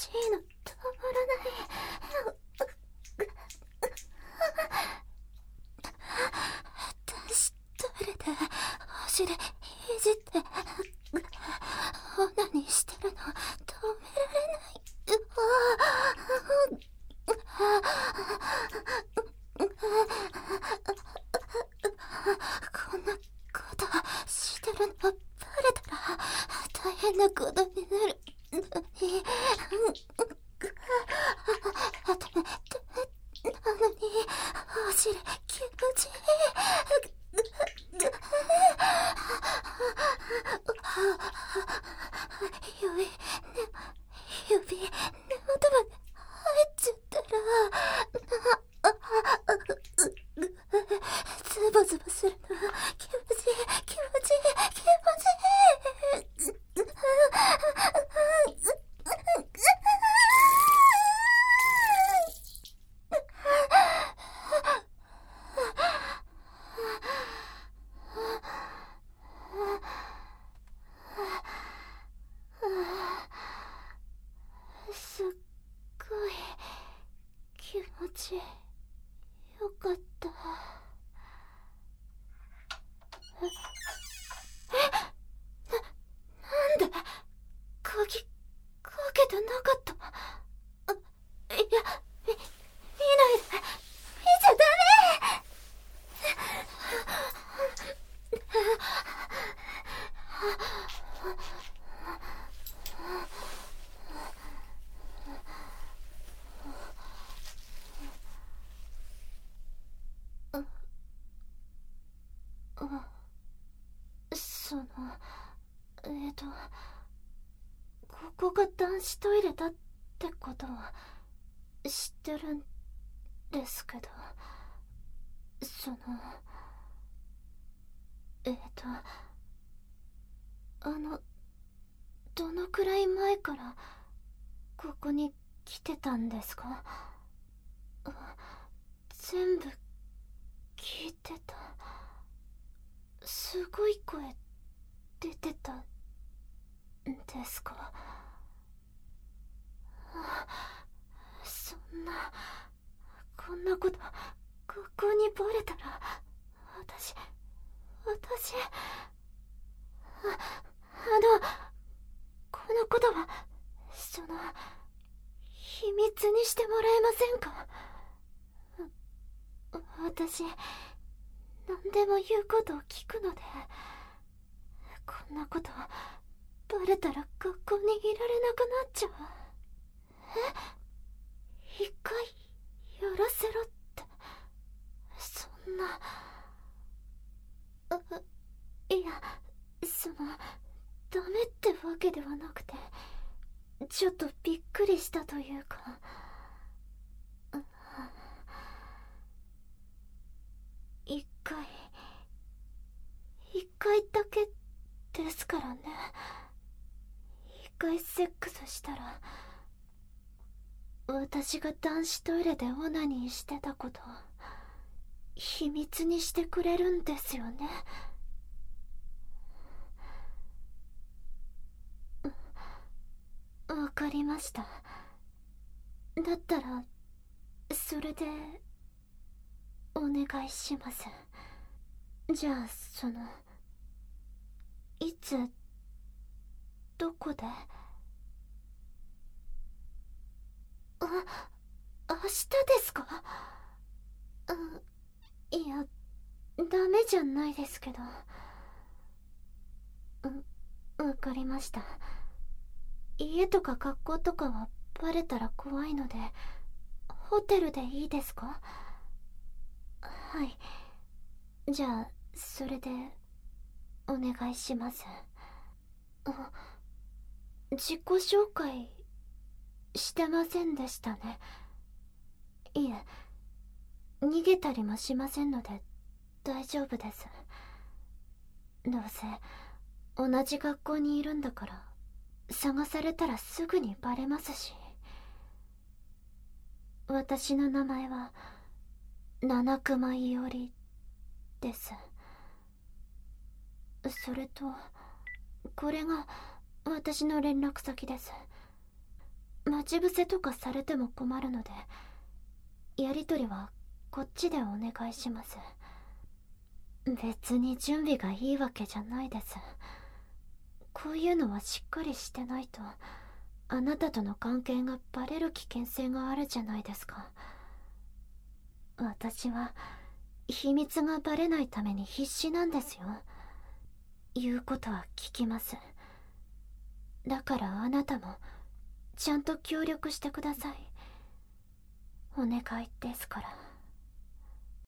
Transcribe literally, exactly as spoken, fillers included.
しいのたまらない。私トイレでお尻いじってオナニーしてるの止められない。こんなことしてるのバレたら大変なことになるのに。なのにお尻気持ちいい。指、ね、指、根元まで入っちゃったら、ズボズボするの気持ちいい、気持ちいい、気持ちいい。すっごい気持ちよかった。ええな、なんで鍵かけてなかった。あ、いや、み、見ないで、見ちゃダメ。あ、その、えっと、ここが男子トイレだってことは知ってるんですけど、その、えっと、あの、どのくらい前からここに来てたんですか？全部聞いてた。すごい声出てたんですか？そんな、こんなこと学校にバレたら私私あ、あのこのことはその秘密にしてもらえませんか？私何でも言うことを聞くので、こんなことバレたら学校にいられなくなっちゃう。え？一回やらせろって、そんな。あ、いや、そのダメってわけではなくて、ちょっとびっくりしたというか。一回一回だけですからね。一回セックスしたら私が男子トイレでオナニーしてたこと秘密にしてくれるんですよね。わかりました。だったらそれでお願いします。じゃあそのいつどこで？あ、明日ですか？あ、いや、ダメじゃないですけど。う、わかりました。家とか学校とかはバレたら怖いので、ホテルでいいですか？はい。じゃあそれでお願いします。あ、自己紹介してませんでしたね。いえ、逃げたりもしませんので大丈夫です。どうせ同じ学校にいるんだから探されたらすぐにバレますし。私の名前は七熊伊織です。それとこれが私の連絡先です。 待ち伏せとかされても困るので、やりとりはこっちでお願いします。別に準備がいいわけじゃないです。こういうのはしっかりしてないと、あなたとの関係がバレる危険性があるじゃないですか。私は秘密がバレないために必死なんですよ。言うことは聞きます。だからあなたもちゃんと協力してください。お願いですから。